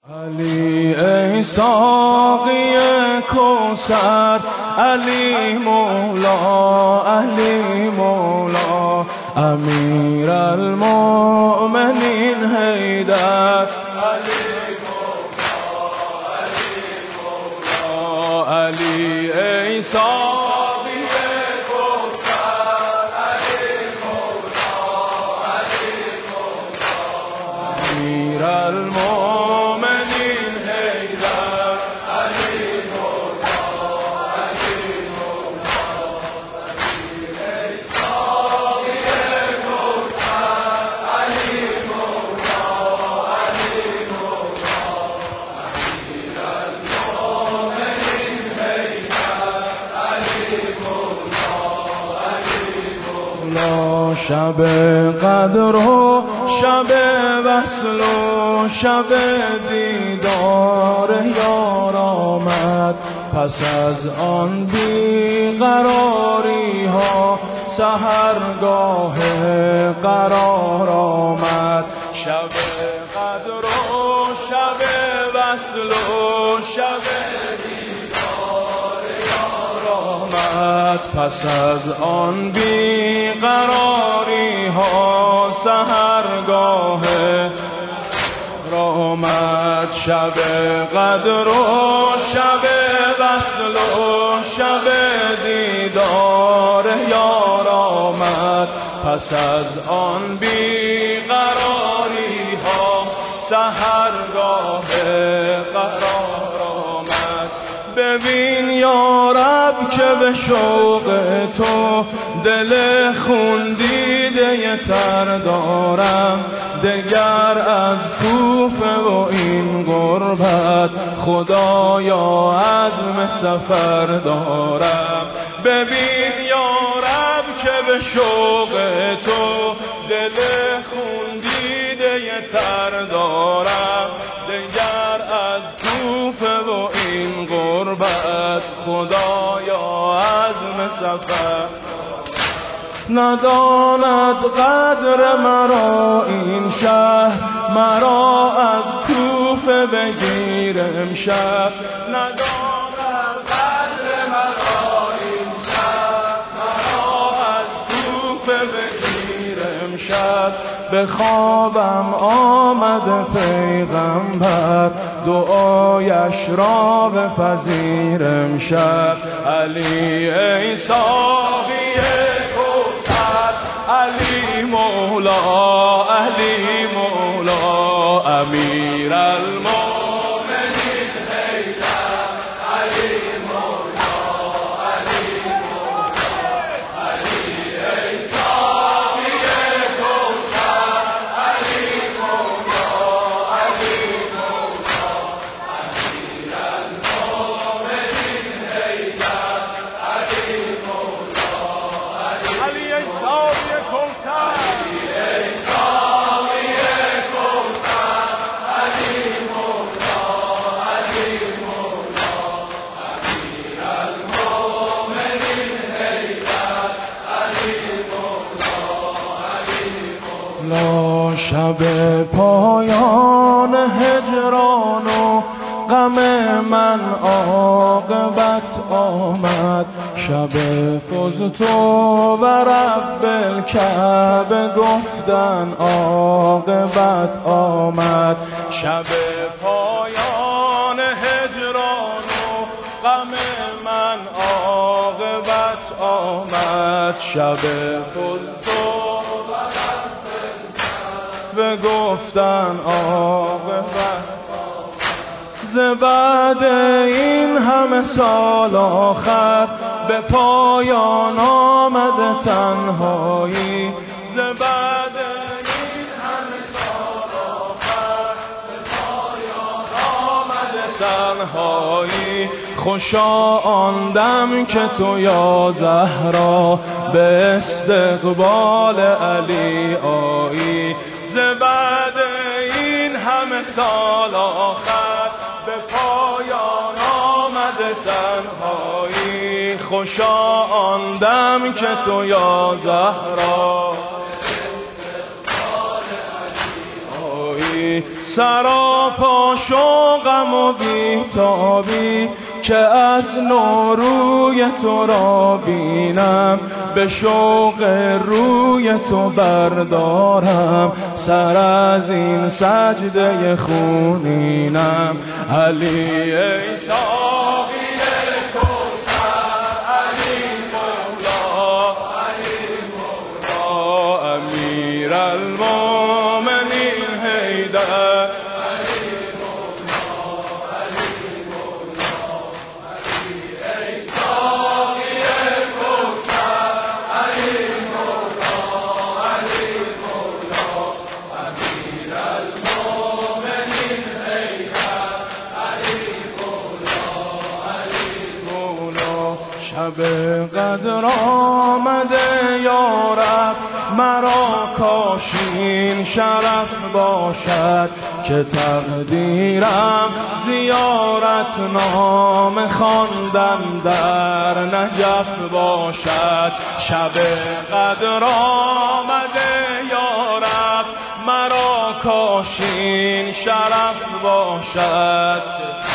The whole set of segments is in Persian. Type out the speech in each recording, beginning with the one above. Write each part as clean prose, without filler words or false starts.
علی ای ساقی کوثر، علی مولا، علی مولا، امیر المؤمنین حیدر، علی مولا، علی مولا، علی ای ساقی کوثر، علی مولا، علی مولا، امیر المؤمنین شب قدر و شب وصل و شب دیدار یار آمد، پس از آن بیقراری ها سحرگاه قرار آمد. شب قدر و شب وصل و شب پس از آن بیقراری ها سحرگاه آمد. شب قدر و شب وصل و شب دیدار یار آمد، پس از آن بیقراری ها سحرگاه قرار آمد. ببین یا رب که به شوق تو دل خون دیده تر دارم، دگر از کوفه و این غربت خدایا عزم سفر دارم. ببین یا رب که به شوق تو دل خون دیده تر دارم، دگر از کوفه و این غربت خدایا عزم سفر. نداند قدر مرا این شهر، مرا از کوفه بگیر امشب. نداند قدر مرا این شهر، مرا از کوفه بگیر امشب. به خوابم آمد پیغمبر، دعایش را بپذیر امشب. علی ای ساقی کوثر، علی مولا، علی مولا، امیر المؤمنین حیدر، علی مولا، علی مولا، علی ای ساقی کوثر، علی مولا، علی مولا، امیر المؤمنین حیدر، علی مولا، علی ای ساقی کوثر، علی ای ساقی کوثر، علی مولا، علی مولا، امیر المؤمنین حیدر، علی مولا، علی مولا. شب پایان هجران و غم من عاقبت آمد، شب فزت و رب الکعبه گفتن عاقبت آمد. شب پایان هجران و غم من عاقبت آمد، شب فزت و رب الکعبه گفتن عاقبت. ز بعد این همه سال آخر به پایان آمد تنهایی، ز بعد این همه سال آخر به پایان آمد تنهایی. خوشا آن دم که تو یا زهرا به استقبال علی آیی، ز بعد این همه سال آخر به پایان آمد تنهایی. خوشا آن دم که تو یا زهرا سراپا شد غم و بی‌تابی که از نوروی تو را بینم، به شوق روی تو بردارم سر از این سجده خونینم. علی ای ساقی کوثر، علی مولا، علی مولا، امیر المومنین حیدر، شب قدر آمده یارب، مرا کاشین شرف باشد که تقدیرم زیارت نام خواندن در نجف باشد. شب قدر آمده یارب، مرا کاشین شرف باشد.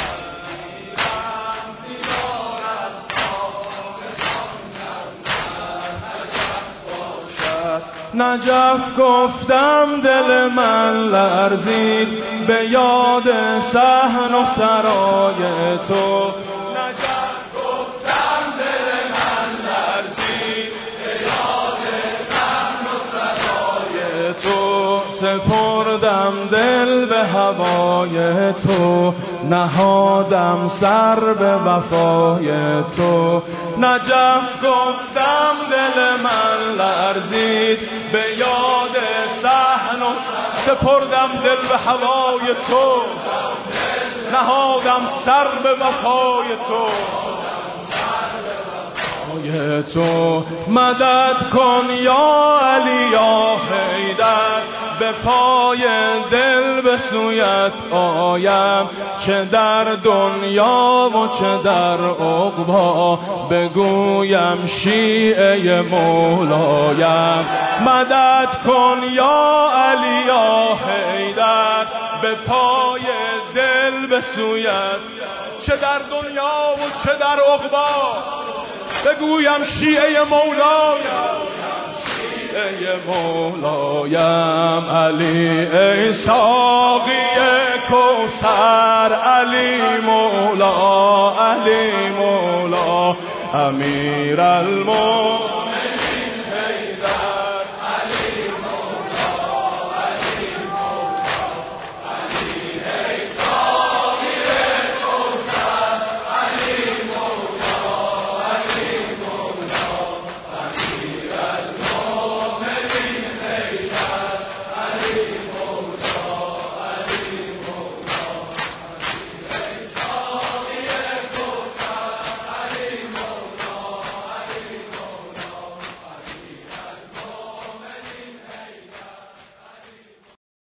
نجف گفتم دل من لرزید به یاد صحن و سرای تو. نجف گفتم دل من لرزید به یاد صحن و سرای تو. سپردم دل به هوای تو، نهادم سر به وفای تو. نجف گفتم دل من لرزید به یاد صحن و سپردم دل به هوای تو، نهادم سر به وفای تو. مدد کن یا علی یا حیدر، به پای دل به سویت آیم، چه در دنیا و چه در عقبا بگویم شیعه مولایم. مدد کن یا علی یا حیدر، به پای دل به سویت، چه در دنیا و چه در عقبا بگویم شیعه مولایم. ای مولایم علی ای ساقی کوثر، علی مولا، علی مولا، امیر المومنین